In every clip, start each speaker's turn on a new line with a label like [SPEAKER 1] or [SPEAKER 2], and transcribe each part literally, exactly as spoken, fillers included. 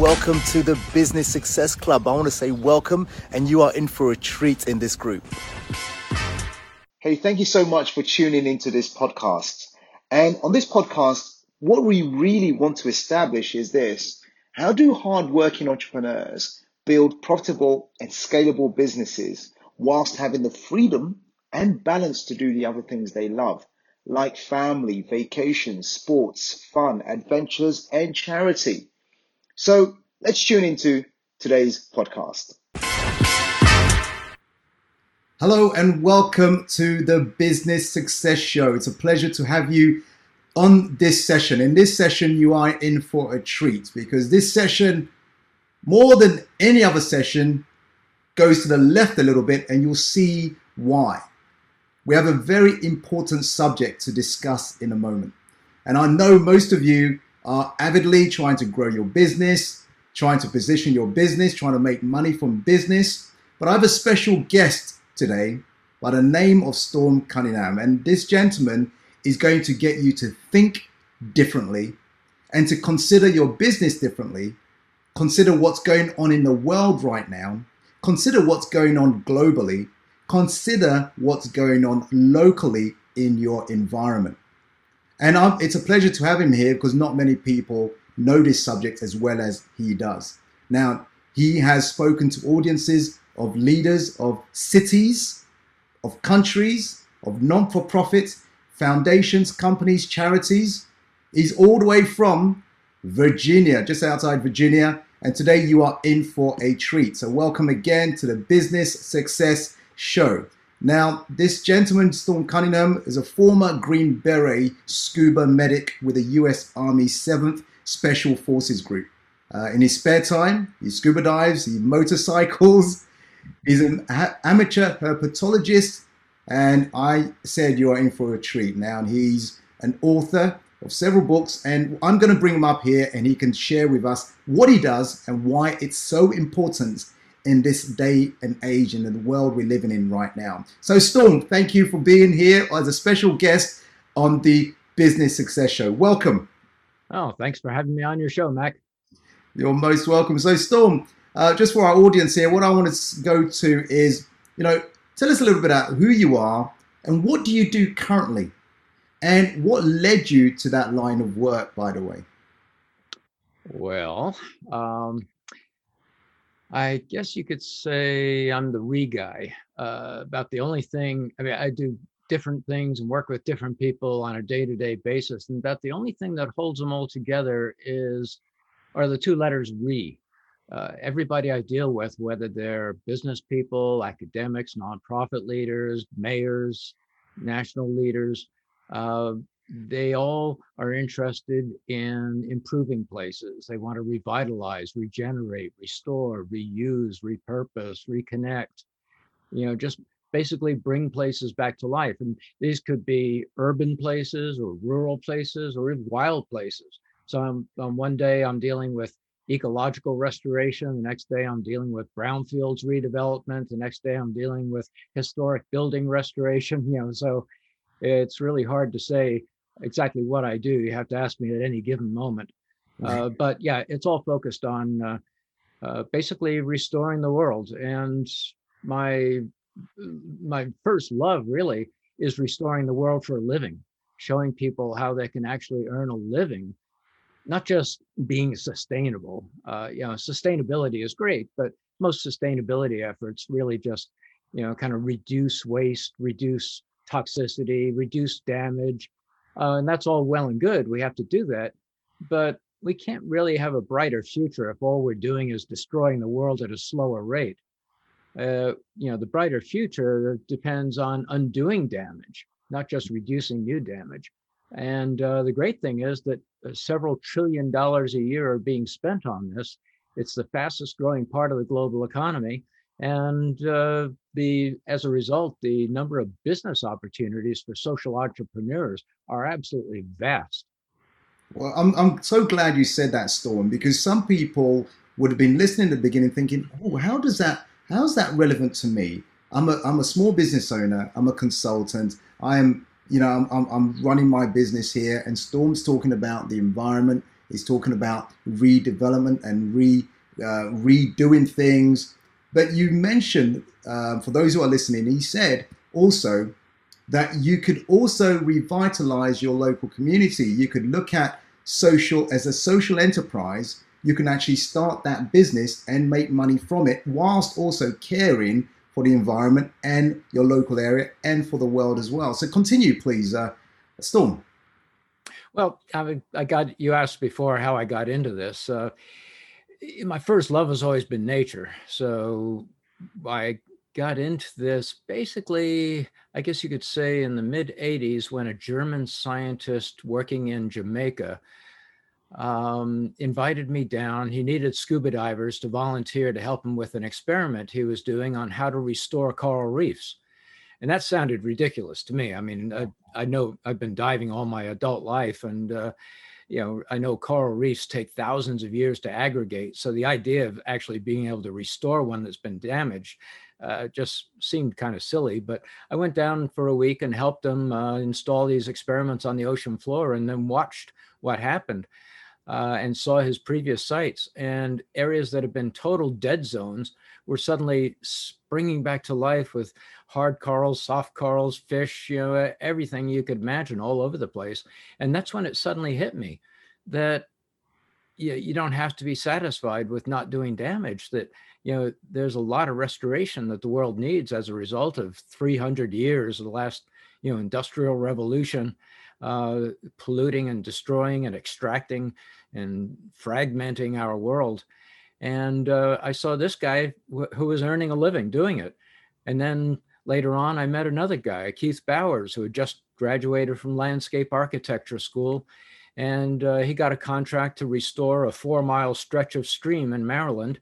[SPEAKER 1] welcome to the Business Success Club. I want to say welcome, and you are in for a treat in this group.
[SPEAKER 2] Hey, thank you so much for tuning into this podcast. And on this podcast, what we really want to establish is this: how do hardworking entrepreneurs build profitable and scalable businesses whilst having the freedom and balance to do the other things they love, like family, vacations, sports, fun, adventures, and charity? So let's tune into today's podcast.
[SPEAKER 3] Hello and welcome to the Business Success Show. It's a pleasure to have you on this session. In this session, you are in for a treat because this session, more than any other session, goes to the left a little bit and you'll see why. We have a very important subject to discuss in a moment. And I know most of you are avidly trying to grow your business, trying to position your business, trying to make money from business. But I have a special guest today by the name of Storm Cunningham. And this gentleman is going to get you to think differently and to consider your business differently, consider what's going on in the world right now, consider what's going on globally, consider what's going on locally in your environment. And I'm, it's a pleasure to have him here because not many people know this subject as well as he does. Now, he has spoken to audiences of leaders of cities, of countries, of non-for-profit foundations, companies, charities. He's all the way from Virginia, just outside Virginia. And today you are in for a treat. So welcome again to the Business Success Show. Now, this gentleman, Storm Cunningham, is a former Green Beret scuba medic with the U S Army seventh Special Forces Group. Uh, in his spare time, he scuba dives, he motorcycles. He's an a- amateur herpetologist, and I said you are in for a treat now. And he's an author of several books, and I'm going to bring him up here, and he can share with us what he does and why it's so important in this day and age and in the world we're living in right now. So Storm, thank you for being here as a special guest on the Business Success Show. Welcome.
[SPEAKER 4] Oh, thanks for having me on your show, Mac.
[SPEAKER 3] You're most welcome. So Storm, uh, just for our audience here, what I want to go to is, you know, tell us a little bit about who you are and what do you do currently and what led you to that line of work, by the way?
[SPEAKER 4] Well, um, I guess you could say I'm the re guy. Uh, about the only thing, I mean, I do different things and work with different people on a day-to-day basis. And about the only thing that holds them all together is, are the two letters re. Uh, everybody I deal with, whether they're business people, academics, nonprofit leaders, mayors, national leaders, uh, they all are interested in improving places. They want to revitalize, regenerate, restore, reuse, repurpose, reconnect, you know, just basically bring places back to life. And these could be urban places or rural places or even wild places. So I'm, um, one day I'm dealing with ecological restoration. The next day I'm dealing with brownfields redevelopment. The next day I'm dealing with historic building restoration. You know, so it's really hard to say exactly what I do. You have to ask me at any given moment. Uh, but yeah, it's all focused on uh, uh, basically restoring the world. And my my first love really is restoring the world for a living, showing people how they can actually earn a living, not just being sustainable. Uh, you know, sustainability is great, but most sustainability efforts really just, you know, kind of reduce waste, reduce toxicity, reduce damage. Uh, and that's all well and good. We have to do that. But we can't really have a brighter future if all we're doing is destroying the world at a slower rate. Uh, you know, the brighter future depends on undoing damage, not just reducing new damage. And uh, the great thing is that uh, several trillion dollars a year are being spent on this. It's the fastest growing part of the global economy. And uh, the as a result, the number of business opportunities for social entrepreneurs are absolutely vast.
[SPEAKER 3] Well, I'm, I'm so glad you said that, Storm, because some people would have been listening at the beginning thinking, oh, how does that, how's that relevant to me? I'm a, I'm a small business owner. I'm a consultant. I'm, you know, I'm, I'm, I'm running my business here, and Storm's talking about the environment. He's talking about redevelopment and re uh, redoing things. But you mentioned, um, for those who are listening, he said also that you could also revitalize your local community. You could look at social as a social enterprise. You can actually start that business and make money from it whilst also caring for the environment and your local area and for the world as well. So continue, please, uh, Storm.
[SPEAKER 4] Well, I, I got, you asked before how I got into this. Uh, my first love has always been nature. So I got into this basically, I guess you could say, in the mid eighties, when a German scientist working in Jamaica um, invited me down. He needed scuba divers to volunteer to help him with an experiment he was doing on how to restore coral reefs. And that sounded ridiculous to me. I mean, I, I know I've been diving all my adult life, and uh, you know, I know coral reefs take thousands of years to aggregate. So the idea of actually being able to restore one that's been damaged uh, just seemed kind of silly. But I went down for a week and helped them uh, install these experiments on the ocean floor, and then watched what happened. Uh, and saw his previous sites, and areas that have been total dead zones were suddenly springing back to life with hard corals, soft corals, fish, you know, everything you could imagine all over the place. And that's when it suddenly hit me that you, you don't have to be satisfied with not doing damage, that, you know, there's a lot of restoration that the world needs as a result of three hundred years of the last, you know, industrial revolution, uh, polluting and destroying and extracting and fragmenting our world. And uh, I saw this guy wh- who was earning a living doing it. And then later on, I met another guy, Keith Bowers, who had just graduated from landscape architecture school. And uh, he got a contract to restore a four mile stretch of stream in Maryland.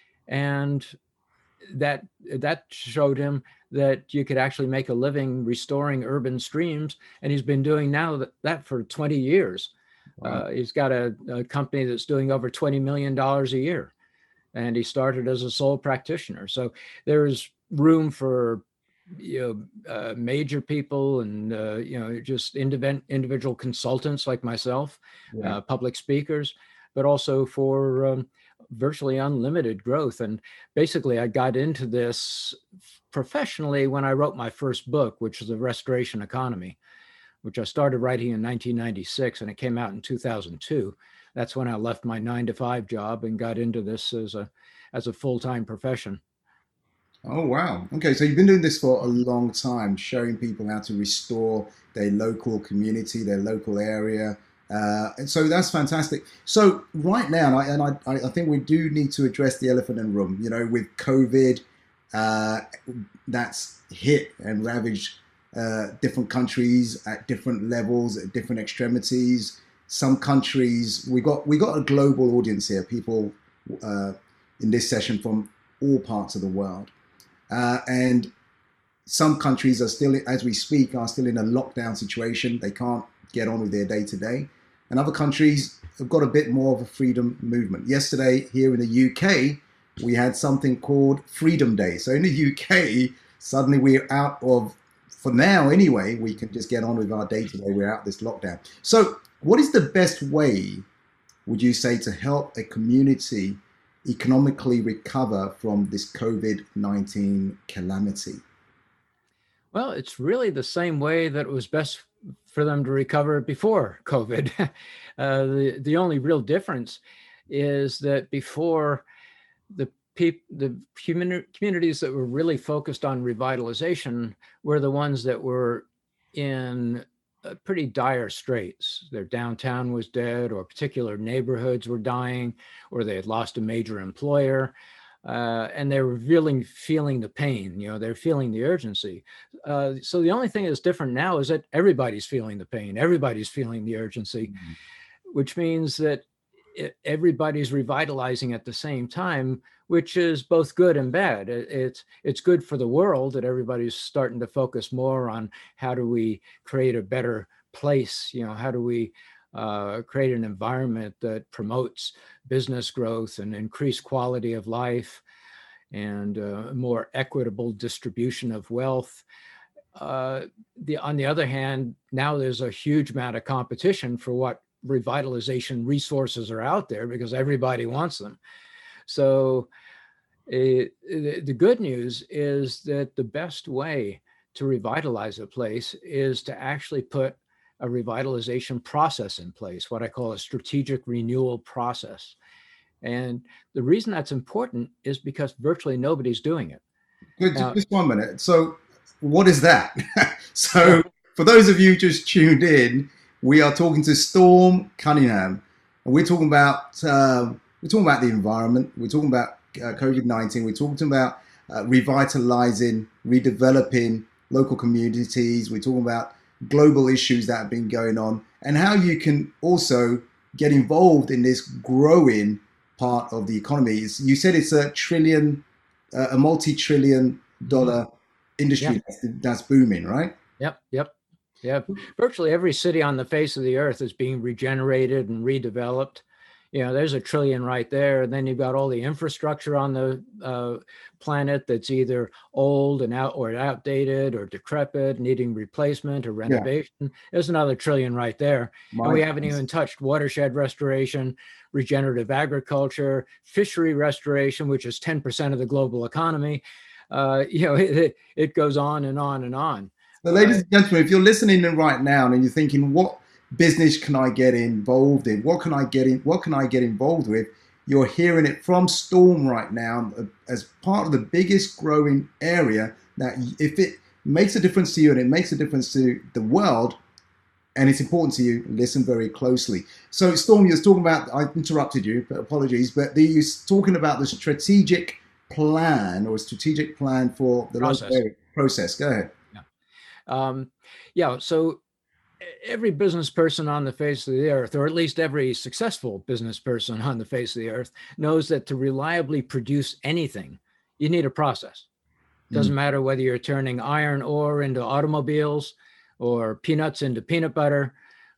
[SPEAKER 4] And that that showed him that you could actually make a living restoring urban streams. And he's been doing now that, that for twenty years. Wow. Uh, he's got a, a company that's doing over twenty million dollars a year. And he started as a sole practitioner. So there's room for, you know, uh, major people and, uh, you know, just indiv- individual consultants like myself, yeah. uh, public speakers, but also for um, virtually unlimited growth. And basically, I got into this professionally when I wrote my first book, which is The Restoration Economy, which I started writing in nineteen ninety-six, and it came out in two thousand two. That's when I left my nine to five job and got into this as a as a full-time profession.
[SPEAKER 3] Oh, wow. Okay, so you've been doing this for a long time, showing people how to restore their local community, their local area. Uh, and so that's fantastic. So right now, and, I, and I, I think we do need to address the elephant in the room, you know, with COVID, uh, that's hit and ravaged uh, different countries at different levels, at different extremities. Some countries, we got we got a global audience here, people uh, in this session from all parts of the world. Uh, and some countries are still, as we speak, are still in a lockdown situation. They can't get on with their day to day. And other countries have got a bit more of a freedom movement. Yesterday, here in the U K, we had something called Freedom Day. So in the U K, suddenly we're out of, for now anyway, we can just get on with our day to day. We're out of this lockdown. So what is the best way, would you say, to help a community economically recover from this COVID nineteen calamity?
[SPEAKER 4] Well, it's really the same way that it was best for them to recover before COVID. uh, the, the only real difference is that before, the peop- the communi- communities that were really focused on revitalization were the ones that were in uh, pretty dire straits. Their downtown was dead, or particular neighborhoods were dying, or they had lost a major employer. Uh, and they were really feeling the pain, you know, they're feeling the urgency. Uh, so the only thing that's different now is that everybody's feeling the pain, everybody's feeling the urgency, mm-hmm. which means that it, everybody's revitalizing at the same time, which is both good and bad. It, it's it's good for the world that everybody's starting to focus more on how do we create a better place, you know, how do we Uh, create an environment that promotes business growth and increased quality of life and uh, more equitable distribution of wealth. Uh, the, on the other hand, now there's a huge amount of competition for what revitalization resources are out there because everybody wants them. So uh, the, the good news is that the best way to revitalize a place is to actually put a revitalization process in place, what I call a strategic renewal process. And the reason that's important is because virtually nobody's doing it.
[SPEAKER 3] Good,
[SPEAKER 4] Now,
[SPEAKER 3] just one minute. So, what is that? So, for those of you just tuned in, we are talking to Storm Cunningham, and we're talking about um, we're talking about the environment. We're talking about uh, COVID nineteen. We're talking about uh, revitalizing, redeveloping local communities. We're talking about global issues that have been going on, and how you can also get involved in this growing part of the economy. You said it's a trillion, uh, a multi-trillion dollar industry
[SPEAKER 4] Yeah.
[SPEAKER 3] that's, that's booming, right?
[SPEAKER 4] Yep, yep, yep. Virtually every city on the face of the earth is being regenerated and redeveloped. You know, there's a trillion right there. And then you've got all the infrastructure on the uh, planet that's either old and out or outdated or decrepit, needing replacement or renovation. Yeah. There's another trillion right there. My and we goodness. Haven't even touched watershed restoration, regenerative agriculture, fishery restoration, which is ten percent of the global economy. Uh, you know, it, it goes on and on and on.
[SPEAKER 3] So, ladies uh, and gentlemen, if you're listening in right now and you're thinking, what business can I get involved in? What can I get in? What can I get involved with? You're hearing it from Storm right now as part of the biggest growing area that if it makes a difference to you and it makes a difference to the world and it's important to you, listen very closely. So Storm, you were talking about, I interrupted you, but apologies, but the, you're talking about the strategic plan or a strategic plan for the
[SPEAKER 4] process.
[SPEAKER 3] Local process. Go ahead.
[SPEAKER 4] Yeah. Um, yeah. So every business person on the face of the earth, or at least every successful business person on the face of the earth, knows that to reliably produce anything, you need a process. Doesn't mm. matter whether you're turning iron ore into automobiles or peanuts into peanut butter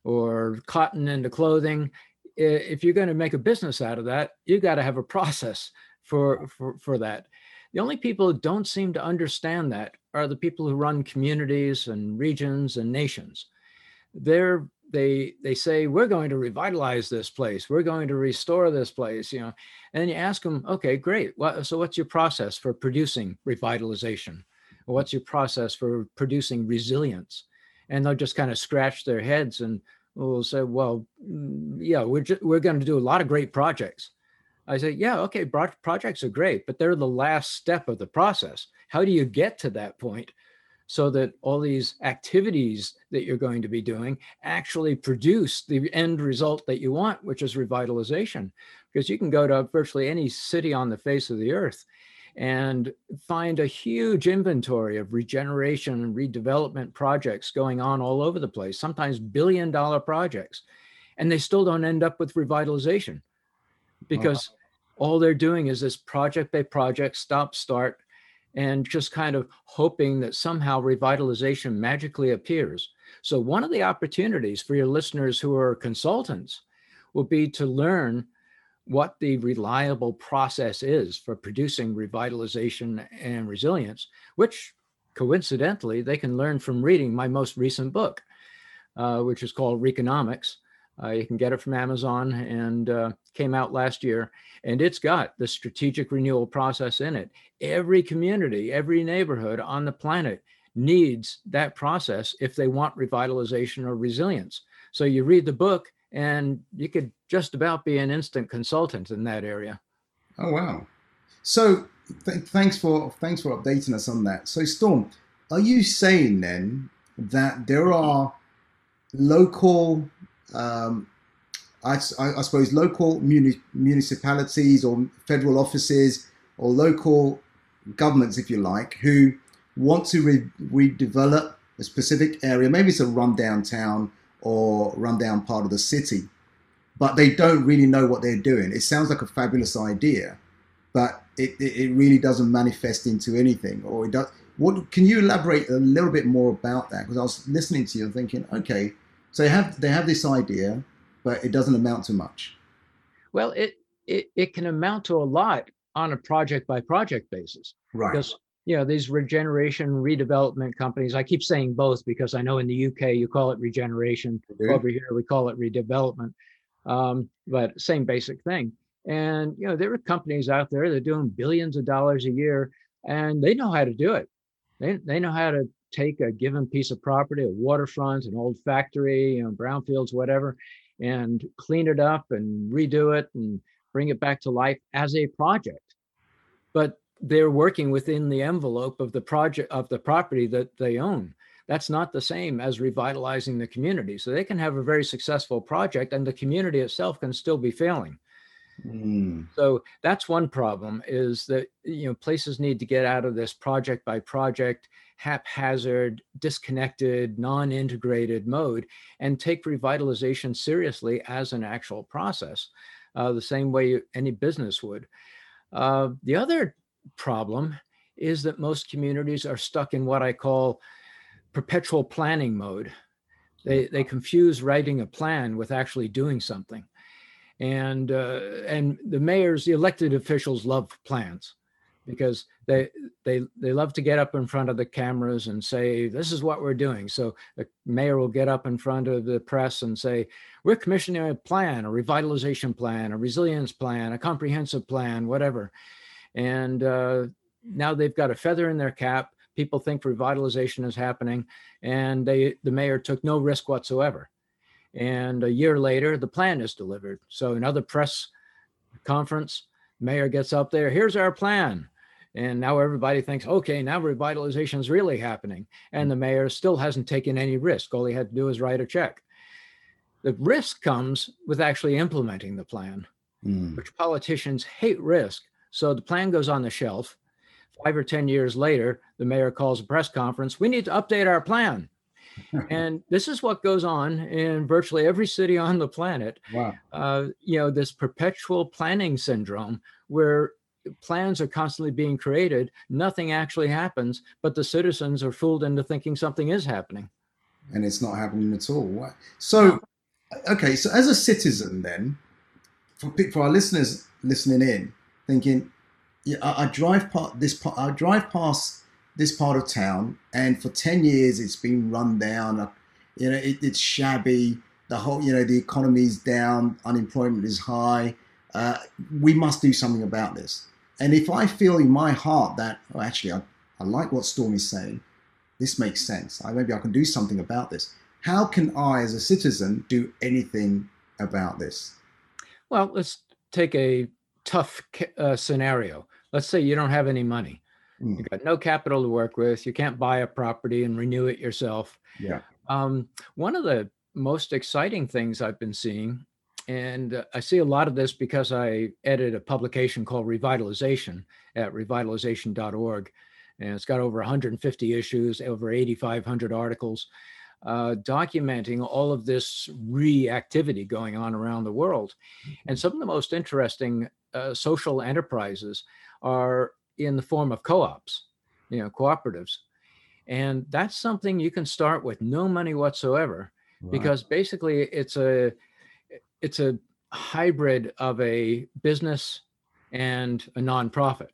[SPEAKER 4] or cotton into clothing. If you're going to make a business out of that, you got to have a process for, for, for that. The only people who don't seem to understand that are the people who run communities and regions and nations. They're, they they say, we're going to revitalize this place. We're going to restore this place, you know. And then you ask them, okay, great. What, so what's your process for producing revitalization? What's your process for producing resilience? And they'll just kind of scratch their heads and will say, well, yeah, we're just, we're going to do a lot of great projects. I say, yeah, okay, projects are great, but they're the last step of the process. How do you get to that point so that all these activities that you're going to be doing actually produce the end result that you want, which is revitalization? Because you can go to virtually any city on the face of the earth and find a huge inventory of regeneration and redevelopment projects going on all over the place, sometimes billion dollar projects, and they still don't end up with revitalization because all they're doing is this project by project, stop, start, and just kind of hoping that somehow revitalization magically appears. So one of the opportunities for your listeners who are consultants will be to learn what the reliable process is for producing revitalization and resilience, which coincidentally they can learn from reading my most recent book, uh, which is called Reconomics. Uh, you can get it from Amazon and uh, came out last year. And it's got the strategic renewal process in it. Every community, every neighborhood on the planet needs that process if they want revitalization or resilience. So you read the book and you could just about be an instant consultant in that area.
[SPEAKER 3] Oh, wow. So th- thanks for thanks for updating us on that. So Storm, are you saying then that there are local Um, I, I suppose local muni- municipalities or federal offices or local governments, if you like, who want to re- redevelop a specific area? Maybe it's a rundown town or rundown part of the city, but they don't really know what they're doing. It sounds like a fabulous idea, but it, it, it really doesn't manifest into anything. Or it does. What can you elaborate a little bit more about that? Because I was listening to you and thinking, okay. So they have they have this idea, but it doesn't amount to much.
[SPEAKER 4] Well, it it, it can amount to a lot on a project by project basis.
[SPEAKER 3] Right.
[SPEAKER 4] Because, you know, these regeneration redevelopment companies. I keep saying both because I know in the U K you call it regeneration.
[SPEAKER 3] Okay.
[SPEAKER 4] Over here we call it redevelopment, um, but same basic thing. And you know, there are companies out there that are doing billions of dollars a year, and they know how to do it. They they know how to take a given piece of property, a waterfront, an old factory, you know, brownfields, whatever, and clean it up and redo it and bring it back to life as a project. But they're working within the envelope of the project of the property that they own. That's not the same as revitalizing the community. So they can have a very successful project and the community itself can still be failing.
[SPEAKER 3] Mm.
[SPEAKER 4] So that's one problem, is that, you know, places need to get out of this project by project, haphazard, disconnected, non-integrated mode and take revitalization seriously as an actual process, uh, the same way any business would. Uh, the other problem is that most communities are stuck in what I call perpetual planning mode. They, they confuse writing a plan with actually doing something. And uh, and the mayors, the elected officials love plans because they they they love to get up in front of the cameras and say, this is what we're doing. So the mayor will get up in front of the press and say, we're commissioning a plan, a revitalization plan, a resilience plan, a comprehensive plan, whatever. And uh, now they've got a feather in their cap. People think revitalization is happening, and they the mayor took no risk whatsoever. And a year later, the plan is delivered. So another press conference, mayor gets up there, here's our plan. And now everybody thinks, okay, now revitalization is really happening. And the mayor still hasn't taken any risk. All he had to do is write a check. The risk comes with actually implementing the plan, mm. which politicians hate risk. So the plan goes on the shelf. Five or ten years later, the mayor calls a press conference, we need to update our plan. And this is what goes on in virtually every city on the planet.
[SPEAKER 3] Wow.
[SPEAKER 4] Uh, you know, this perpetual planning syndrome where plans are constantly being created, nothing actually happens, but the citizens are fooled into thinking something is happening.
[SPEAKER 3] And it's not happening at all. So, okay, so as a citizen then, for, for our listeners listening in, thinking, yeah, I, I drive past this, I drive past this part of town, and for ten years it's been run down. You know, it, it's shabby. The whole, you know, the economy's down, unemployment is high. Uh, we must do something about this. And if I feel in my heart that, oh, actually, I, I like what Stormy's saying, this makes sense. I, maybe I can do something about this. How can I, as a citizen, do anything about this?
[SPEAKER 4] Well, let's take a tough uh, scenario. Let's say you don't have any money. You've got no capital to work with. You can't buy a property and renew it yourself.
[SPEAKER 3] Yeah.
[SPEAKER 4] Um, one of the most exciting things I've been seeing, and uh, I see a lot of this because I edit a publication called Revitalization at revitalization dot org. And it's got over one hundred fifty issues, over eighty-five hundred articles, uh, documenting all of this reactivity going on around the world. And some of the most interesting uh, social enterprises are in the form of co-ops, you know, cooperatives. And that's something you can start with no money whatsoever, right. Because basically it's a, it's a hybrid of a business and a nonprofit.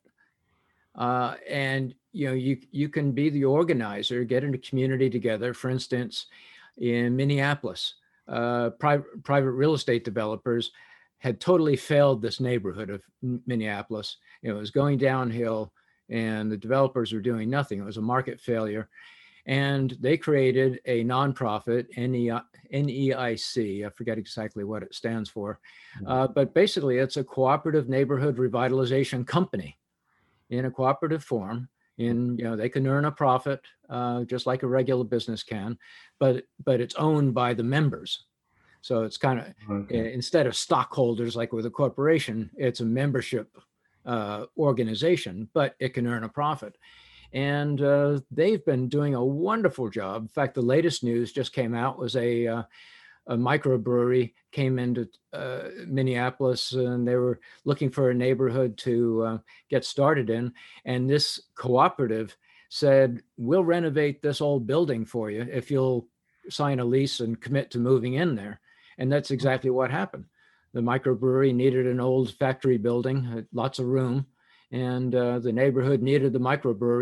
[SPEAKER 4] Uh, and, you know, you, you can be the organizer, get a community together. For instance, in Minneapolis, uh, private, private real estate developers had totally failed this neighborhood of Minneapolis. It was going downhill and the developers were doing nothing. It was a market failure. And they created a nonprofit, N E I C, I forget exactly what it stands for. Uh, but basically it's a cooperative neighborhood revitalization company in a cooperative form. In, you know, they can earn a profit uh, just like a regular business can, but, but it's owned by the members. So it's kind of, okay. Instead of stockholders like with a corporation, it's a membership uh, organization, but it can earn a profit. And uh, they've been doing a wonderful job. In fact, the latest news just came out was a, uh, a microbrewery came into uh, Minneapolis and they were looking for a neighborhood to uh, get started in. And this cooperative said, we'll renovate this old building for you if you'll sign a lease and commit to moving in there. And that's exactly what happened. The microbrewery needed an old factory building, lots of room, and uh, the neighborhood needed the microbrewery.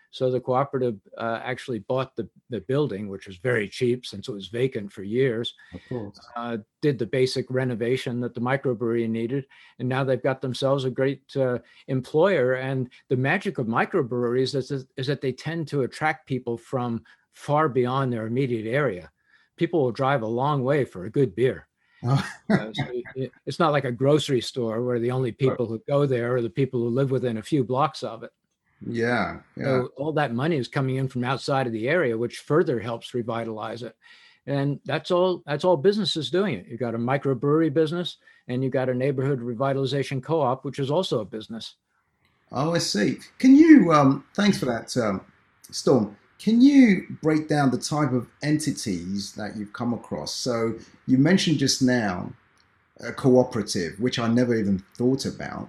[SPEAKER 4] So the cooperative uh, actually bought the, the building, which was very cheap since it was vacant for years,
[SPEAKER 3] Of course.
[SPEAKER 4] uh, did the basic renovation that the microbrewery needed. And now they've got themselves a great uh, employer. And the magic of microbreweries is, is that they tend to attract people from far beyond their immediate area. People will drive a long way for a good beer.
[SPEAKER 3] Oh.
[SPEAKER 4] Uh, so it, it's not like a grocery store where the only people who go there are the people who live within a few blocks of it.
[SPEAKER 3] Yeah, yeah.
[SPEAKER 4] So all that money is coming in from outside of the area, which further helps revitalize it. And that's all, that's all businesses doing it. You've got a microbrewery business and you've got a neighborhood revitalization co-op, which is also a business.
[SPEAKER 3] Oh, I see. Can you, um, thanks for that, um, Storm. Can you break down the type of entities that you've come across? So you mentioned just now a cooperative, which I never even thought about.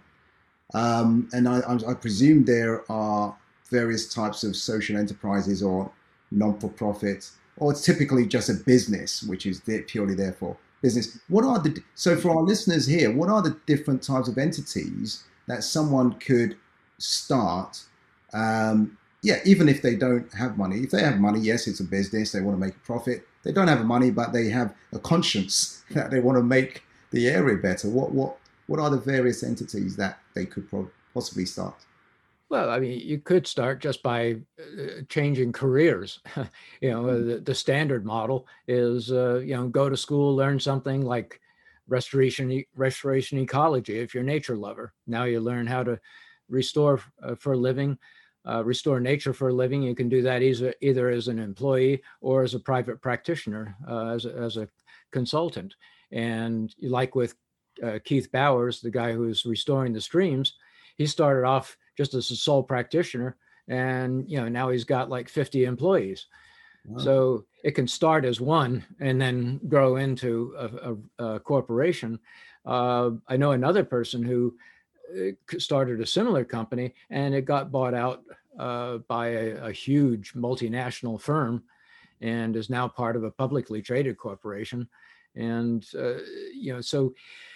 [SPEAKER 3] Um, and I, I presume there are various types of social enterprises or non-for-profit, or it's typically just a business, which is purely there for business. What are the, so for our listeners here, what are the different types of entities that someone could start? Um, yeah, even if they don't have money. If they have money, yes, it's a business, they want to make a profit. They don't have money, but they have a conscience that they want to make the area better. What, what, what are the various entities that they could possibly start?
[SPEAKER 4] Well, I mean, you could start just by uh, changing careers. you know, mm-hmm. the, the standard model is, uh, you know, go to school, learn something like restoration, restoration ecology if you're a nature lover. Now you learn how to restore uh, for a living, uh, restore nature for a living. You can do that either, either as an employee or as a private practitioner, uh, as, a, as a consultant. And like with uh, Keith Bowers, the guy who's restoring the streams, he started off just as a sole practitioner, and you know now he's got like fifty employees. Wow. So it can start as one and then grow into a, a, a corporation. Uh, I know another person who started a similar company, and it got bought out uh, by a, a huge multinational firm, and is now part of a publicly traded corporation. And uh, you know, so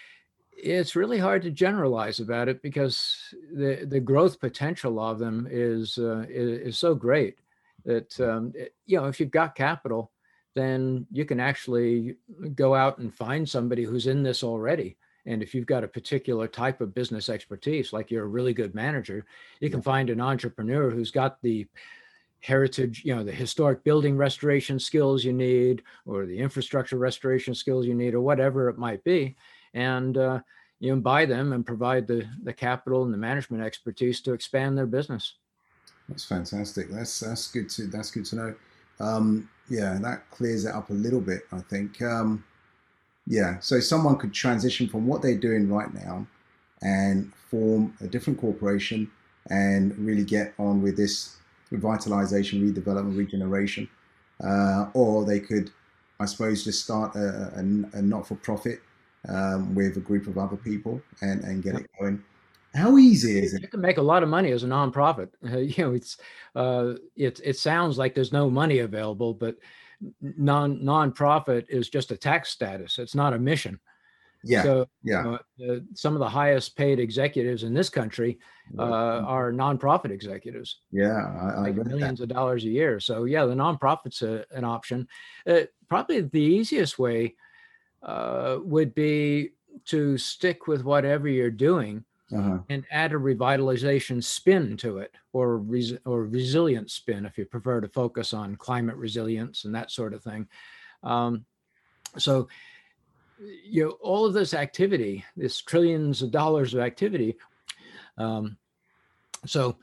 [SPEAKER 4] it's really hard to generalize about it because the the growth potential of them is uh, is, is so great that um, it, you know, if you've got capital, then you can actually go out and find somebody who's in this already. And if you've got a particular type of business expertise, like you're a really good manager, you can find an entrepreneur who's got the heritage, you know, the historic building restoration skills you need, or the infrastructure restoration skills you need, or whatever it might be. And uh, you know, buy them and provide the, the capital and the management expertise to expand their business.
[SPEAKER 3] That's fantastic. That's that's good to that's good to know. Um, yeah, that clears it up a little bit, I think. Um, yeah, so someone could transition from what they're doing right now and form a different corporation and really get on with this revitalization, redevelopment, regeneration, uh, or they could, I suppose, just start a, a, a not-for-profit um, with a group of other people and, and get it going. How easy is it?
[SPEAKER 4] You can make a lot of money as a nonprofit. Uh, you know, it's uh, it it sounds like there's no money available, but non nonprofit is just a tax status. It's not a mission.
[SPEAKER 3] Yeah.
[SPEAKER 4] So
[SPEAKER 3] yeah.
[SPEAKER 4] Uh, uh, some of the highest paid executives in this country uh, are nonprofit executives.
[SPEAKER 3] Yeah, I, I
[SPEAKER 4] like
[SPEAKER 3] read
[SPEAKER 4] millions
[SPEAKER 3] that.
[SPEAKER 4] of dollars a year. So yeah, the nonprofit's a, an option. Uh, probably the easiest way uh, would be to stick with whatever you're doing. Uh-huh. And add a revitalization spin to it, or res- or resilient spin, if you prefer to focus on climate resilience and that sort of thing. Um, so, you know, all of this activity, this trillions of dollars of activity. Um, so,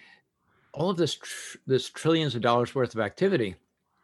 [SPEAKER 4] all of this tr- this trillions of dollars worth of activity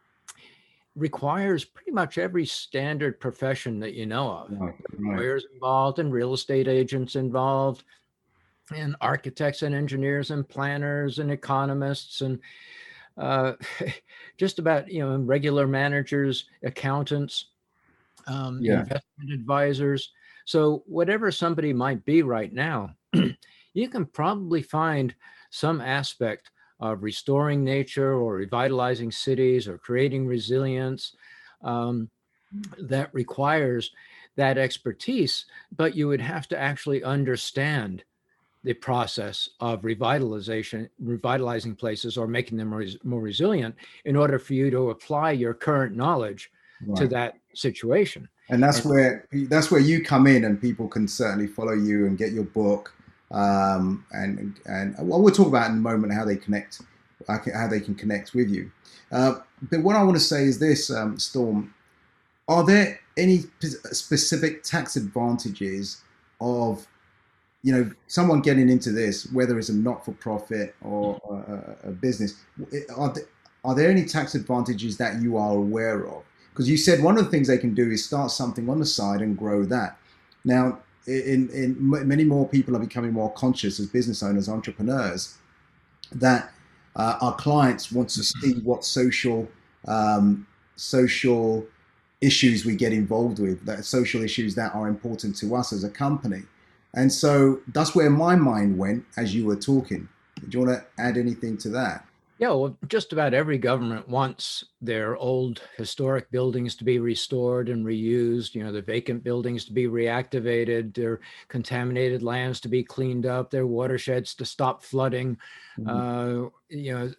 [SPEAKER 4] requires pretty much every standard profession that you know of.
[SPEAKER 3] Right, right.
[SPEAKER 4] Lawyers involved and real estate agents involved, and architects and engineers and planners and economists and uh, just about, you know, regular managers, accountants, um,
[SPEAKER 3] Yeah.
[SPEAKER 4] investment advisors. So whatever somebody might be right now, you can probably find some aspect of restoring nature or revitalizing cities or creating resilience um, that requires that expertise, but you would have to actually understand the process of revitalization, revitalizing places or making them res- more resilient in order for you to apply your current knowledge to
[SPEAKER 3] Right.
[SPEAKER 4] that situation.
[SPEAKER 3] And that's
[SPEAKER 4] And
[SPEAKER 3] where that's where you come in, and people can certainly follow you and get your book. Um, and and well, we'll talk about in a moment how they connect, how they can connect with you. Uh, but what I want to say is this, um, Storm: are there any specific tax advantages of, you know, someone getting into this, whether it's a not-for-profit or a, a business? Are there, are there any tax advantages that you are aware of? Because you said one of the things they can do is start something on the side and grow that. Now, in, in many more people are becoming more conscious as business owners, entrepreneurs, that uh, our clients want to see what social um, social issues we get involved with, that social issues that are important to us as a company. And so that's where my mind went as you were talking. Do you want to add anything to that?
[SPEAKER 4] Yeah, well, just about every government wants their old historic buildings to be restored and reused, you know, the vacant buildings to be reactivated, their contaminated lands to be cleaned up, their watersheds to stop flooding. Mm-hmm. Uh, you know,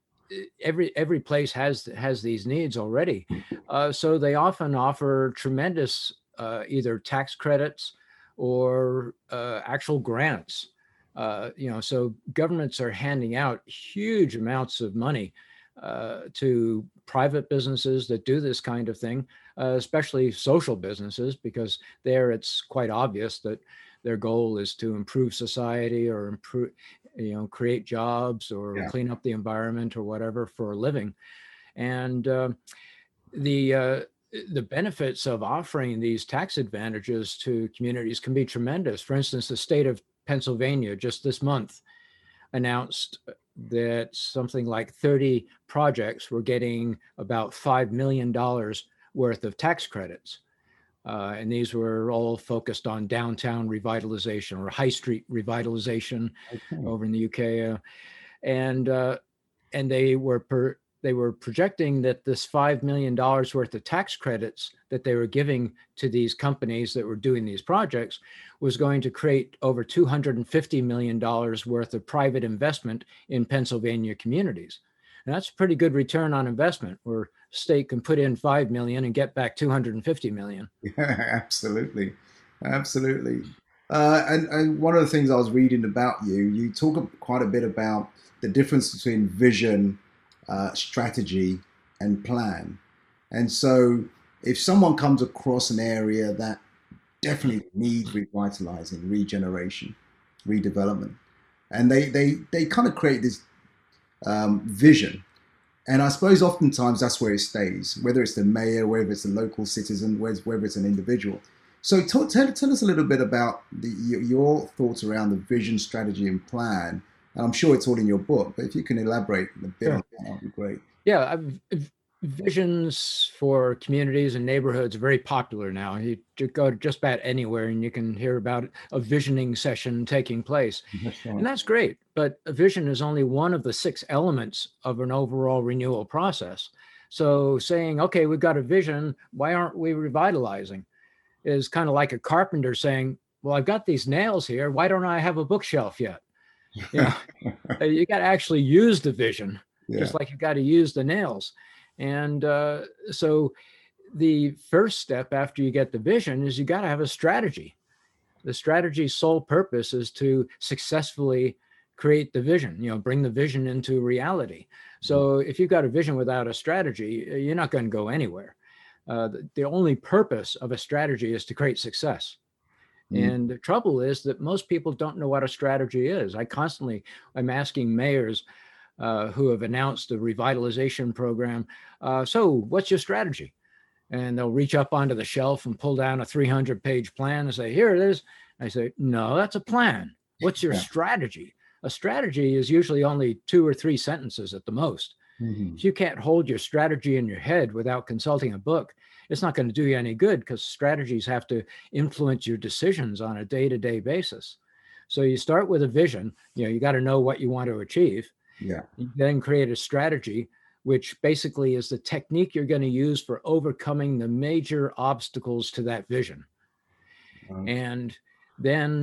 [SPEAKER 4] every every place has has these needs already. Uh, so they often offer tremendous uh, either tax credits or uh, actual grants. Uh, you know, so governments are handing out huge amounts of money uh, to private businesses that do this kind of thing, uh, especially social businesses, because there it's quite obvious that their goal is to improve society or improve, you know, create jobs or
[SPEAKER 3] Yeah.
[SPEAKER 4] clean up the environment or whatever for a living. And uh, the uh, the benefits of offering these tax advantages to communities can be tremendous. For instance, the state of Pennsylvania just this month announced that something like thirty projects were getting about five million dollars worth of tax credits. Uh, and these were all focused on downtown revitalization or high street revitalization okay. over in the U K. Uh, and uh, and they were per, they were projecting that this five million dollars worth of tax credits that they were giving to these companies that were doing these projects was going to create over two hundred fifty million dollars worth of private investment in Pennsylvania communities. And that's a pretty good return on investment, where state can put in five million and get back two hundred fifty million.
[SPEAKER 3] Yeah, absolutely. Absolutely. Uh, and, and one of the things I was reading about you, you talk quite a bit about the difference between vision, uh, strategy, and plan. And so if someone comes across an area that definitely needs revitalizing, regeneration, redevelopment, and they, they, they kind of create this um, vision. And I suppose oftentimes that's where it stays, whether it's the mayor, whether it's a local citizen, whether it's an individual. So tell, tell, tell us a little bit about the, your thoughts around the vision, strategy, and plan. And I'm sure it's all in your book, but if you can elaborate a bit on that, that would be great.
[SPEAKER 4] Yeah, I've, visions for communities and neighborhoods are very popular now. You go to just about anywhere and you can hear about a visioning session taking place. That's right. And that's great. But a vision is only one of the six elements of an overall renewal process. So saying, okay, we've got a vision, why aren't we revitalizing? Is kind of like a carpenter saying, well, I've got these nails here, why don't I have a bookshelf yet? You know, you got to actually use the vision, yeah. just like you got to use the nails. And uh, so the first step after you get the vision is you got to have a strategy. The strategy's sole purpose is to successfully create the vision, you know, bring the vision into reality. So if you've got a vision without a strategy, you're not going to go anywhere. Uh, the, the only purpose of a strategy is to create success. Mm. And the trouble is that most people don't know what a strategy is. I constantly, I'm asking mayors uh, who have announced a revitalization program, uh, so what's your strategy? And they'll reach up onto the shelf and pull down a three hundred page plan and say, here it is. I say, no, that's a plan. What's your yeah. strategy? A strategy is usually only two or three sentences at the most. Mm-hmm. If you can't hold your strategy in your head without consulting a book, it's not going to do you any good, because strategies have to influence your decisions on a day-to-day basis. So you start with a vision. You know, you got to know what you want to achieve.
[SPEAKER 3] Yeah.
[SPEAKER 4] You then create a strategy, which basically is the technique you're going to use for overcoming the major obstacles to that vision. Um, and then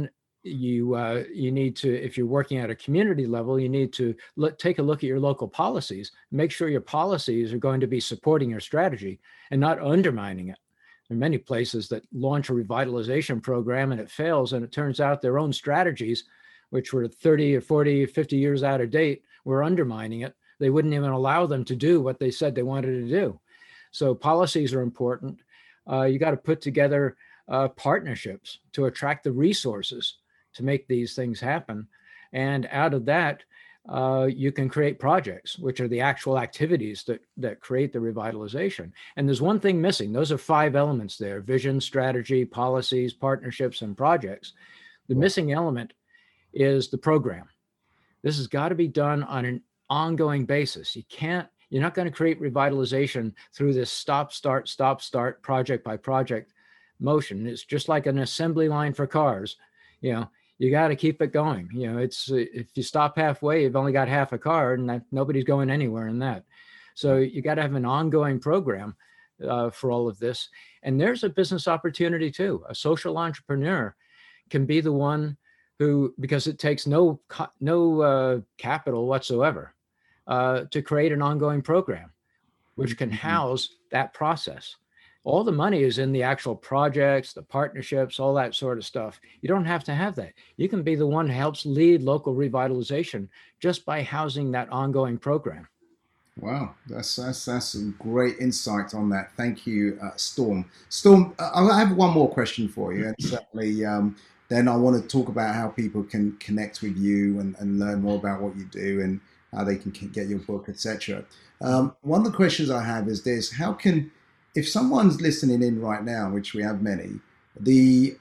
[SPEAKER 4] you uh, you need to, if you're working at a community level, you need to look, take a look at your local policies, make sure your policies are going to be supporting your strategy and not undermining it. There are many places that launch a revitalization program and it fails, and it turns out their own strategies, which were thirty or forty, fifty years out of date, were undermining it. They wouldn't even allow them to do what they said they wanted to do. So policies are important. Uh, you got to put together uh, partnerships to attract the resources to make these things happen. And out of that, uh, you can create projects, which are the actual activities that, that create the revitalization. And there's one thing missing. Those are five elements there: vision, strategy, policies, partnerships, and projects. The missing element is the program. This has got to be done on an ongoing basis. You can't, you're not going to create revitalization through this stop, start, stop, start, project by project motion. It's just like an assembly line for cars. You know, you got to keep it going. You know, it's, if you stop halfway, you've only got half a car, and that, nobody's going anywhere in that. So you got to have an ongoing program uh, for all of this. And there's a business opportunity too. A social entrepreneur can be the one who, because it takes no no uh, capital whatsoever uh, to create an ongoing program, which can house that process. All the money is in the actual projects, the partnerships, all that sort of stuff. You don't have to have that. You can be the one who helps lead local revitalization just by housing that ongoing program.
[SPEAKER 3] Wow, that's that's that's some great insight on that. Thank you, uh, Storm. Storm, uh, I have one more question for you, and certainly um, then I want to talk about how people can connect with you and, and learn more about what you do and how they can get your book, et cetera. Um, one of the questions I have is this: how can, if someone's listening in right now, which we have many, the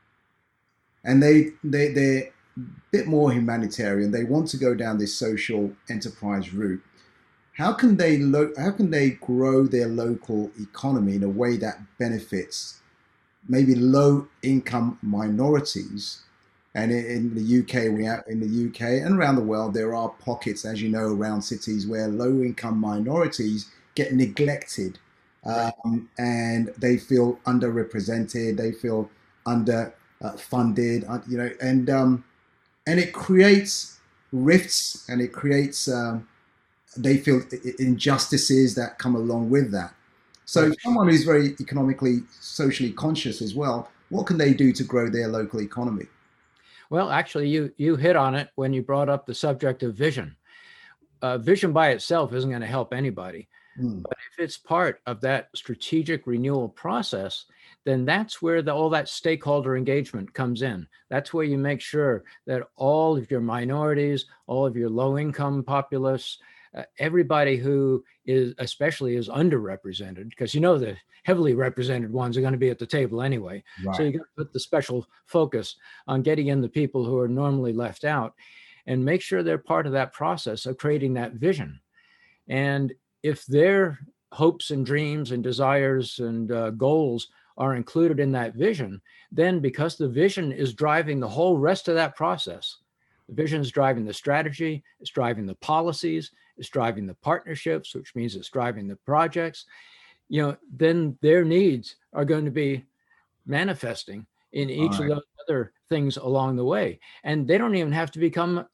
[SPEAKER 3] and they they they're a bit more humanitarian, they want to go down this social enterprise route. How can they lo- how can they grow their local economy in a way that benefits maybe low income minorities? And in the U K, we have, in the U K and around the world, there are pockets, as you know, around cities where low income minorities get neglected, um, and they feel underrepresented, they feel under uh, funded, uh, you know, and um, and it creates rifts, and it creates um, they feel injustices that come along with that. So someone who's very economically, socially conscious as well, what can they do to grow their local economy?
[SPEAKER 4] Well, actually, you you hit on it when you brought up the subject of vision. Uh, vision by itself isn't going to help anybody. Mm. But if it's part of that strategic renewal process, then that's where the, all that stakeholder engagement comes in. That's where you make sure that all of your minorities, all of your low-income populace, Uh, everybody who is, especially is underrepresented, because you know the heavily represented ones are going to be at the table anyway. Right. So you got to put the special focus on getting in the people who are normally left out and make sure they're part of that process of creating that vision. And if their hopes and dreams and desires and uh, goals are included in that vision, then because the vision is driving the whole rest of that process, the vision is driving the strategy, it's driving the policies, it's driving the partnerships, which means it's driving the projects, you know, then their needs are going to be manifesting in each right. of those other things along the way. And they don't even have to become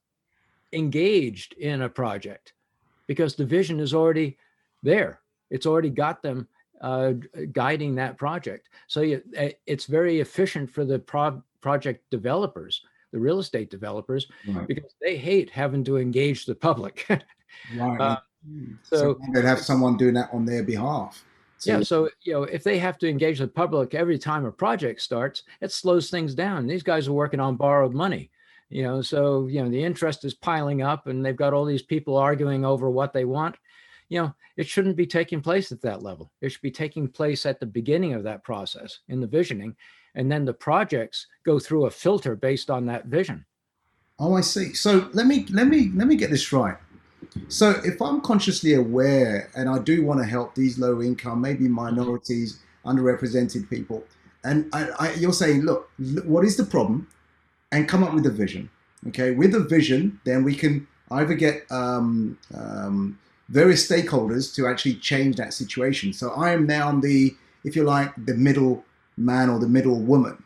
[SPEAKER 4] engaged in a project because the vision is already there. It's already got them uh, guiding that project. So you, it's very efficient for the pro- project developers, the real estate developers, right. because they hate having to engage the public.
[SPEAKER 3] Right. Uh, so, so they'd have someone doing that on their behalf.
[SPEAKER 4] So. Yeah. So, you know, if they have to engage the public every time a project starts, it slows things down. These guys are working on borrowed money, you know, so, you know, the interest is piling up and they've got all these people arguing over what they want. You know, it shouldn't be taking place at that level. It should be taking place at the beginning of that process in the visioning. And then the projects go through a filter based on that vision.
[SPEAKER 3] Oh, I see. So let me let me let me get this right. So if I'm consciously aware and I do want to help these low income, maybe minorities, underrepresented people, and I, I, you're saying, look, what is the problem? And come up with a vision. Okay, with a vision, then we can either get um, um, various stakeholders to actually change that situation. So I am now the, if you like, the middle man or the middle woman,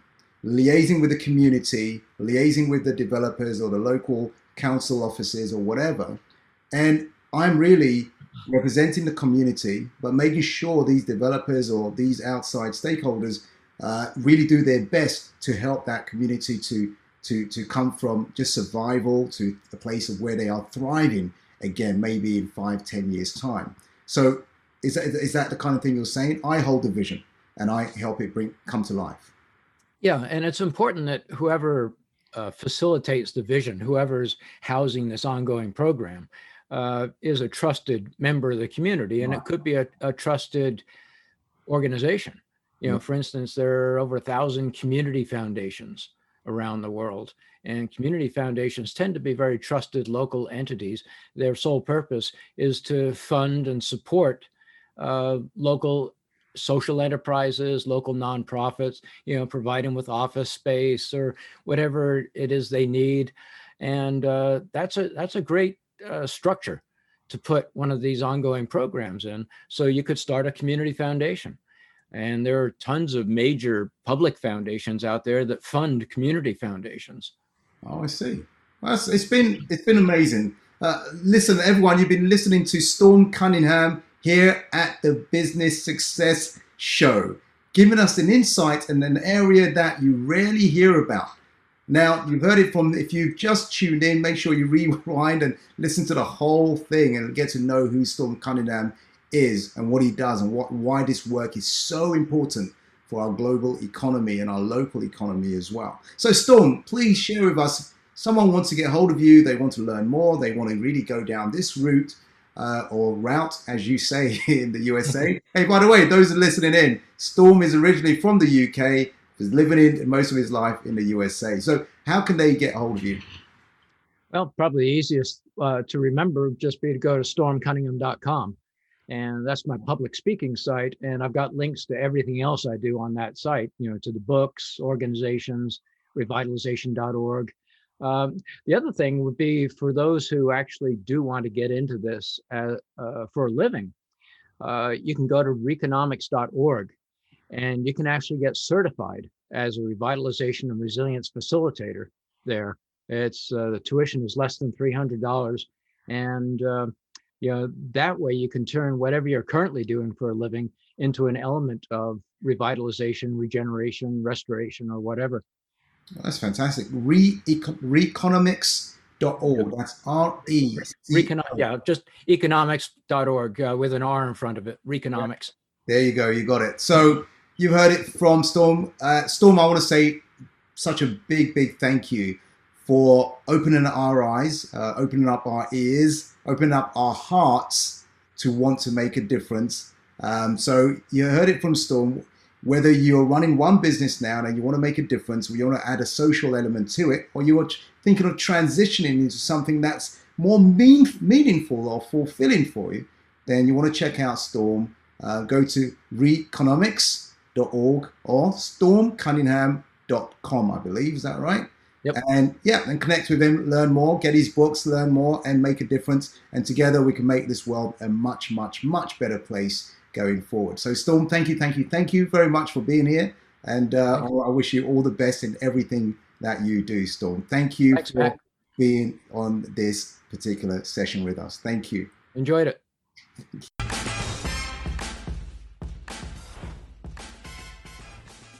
[SPEAKER 3] liaising with the community, liaising with the developers or the local council offices or whatever. And I'm really representing the community, but making sure these developers or these outside stakeholders uh, really do their best to help that community to, to, to come from just survival to a place of where they are thriving again, maybe in five, ten years time. So is that, is that the kind of thing you're saying? I hold the vision and I help it bring come to life.
[SPEAKER 4] Yeah, and it's important that whoever uh, facilitates the vision, whoever's housing this ongoing program, uh, is a trusted member of the community, and wow. It could be a, a trusted organization. You know, mm-hmm. For instance, there are over a thousand community foundations around the world, and community foundations tend to be very trusted local entities. Their sole purpose is to fund and support uh, local social enterprises, local nonprofits, you know, provide them with office space or whatever it is they need. And uh, that's a that's a great uh, structure to put one of these ongoing programs in. So you could start a community foundation. And there are tons of major public foundations out there that fund community foundations.
[SPEAKER 3] Oh, I see. Well, it's, it's been it's been amazing. Uh, listen, everyone, you've been listening to Storm Cunningham here at the Business Success Show, giving us an insight in an area that you rarely hear about. Now, you've heard it from, if you've just tuned in, make sure you rewind and listen to the whole thing and get to know who Storm Cunningham is and what he does and what why this work is so important for our global economy and our local economy as well. So Storm, please share with us, someone wants to get hold of you, they want to learn more, they want to really go down this route uh, or route, as you say in the U S A. Hey, by the way, those are listening in, Storm is originally from the U K, was living in most of his life in the U S A. So how can they get hold of you?
[SPEAKER 4] Well, probably the easiest uh, to remember would just be to go to storm cunningham dot com. And that's my public speaking site. And I've got links to everything else I do on that site, you know, to the books, organizations, revitalization dot org. Um, the other thing would be for those who actually do want to get into this uh, uh, for a living, uh, you can go to reconomics dot org and you can actually get certified as a revitalization and resilience facilitator there. It's uh, the tuition is less than three hundred dollars. And uh, you know, that way you can turn whatever you're currently doing for a living into an element of revitalization, regeneration, restoration, or whatever.
[SPEAKER 3] That's fantastic. Re reconomics dot org. That's R E.
[SPEAKER 4] Recono- yeah, just economics dot org uh, with an R in front of it. Reconomics.
[SPEAKER 3] There you go. You got it. So you've heard it from Storm. Uh, Storm, I want to say such a big, big thank you for opening our eyes, uh, opening up our ears, opening up our hearts to want to make a difference. Um, so you heard it from Storm. Whether you're running one business now and you want to make a difference, or you want to add a social element to it, or you are thinking of transitioning into something that's more mean, meaningful or fulfilling for you, then you want to check out Storm. Uh, go to reconomics dot org or storm cunningham dot com, I believe. Is that right?
[SPEAKER 4] Yep.
[SPEAKER 3] And yeah, and connect with him, learn more, get his books, learn more, and make a difference. And together we can make this world a much, much, much better place going forward. So Storm, thank you, thank you, thank you very much for being here. And uh, I wish you all the best in everything that you do, Storm. Thank you
[SPEAKER 4] Thanks,
[SPEAKER 3] for
[SPEAKER 4] Matt.
[SPEAKER 3] being on this particular session with us. Thank you.
[SPEAKER 4] Enjoyed it.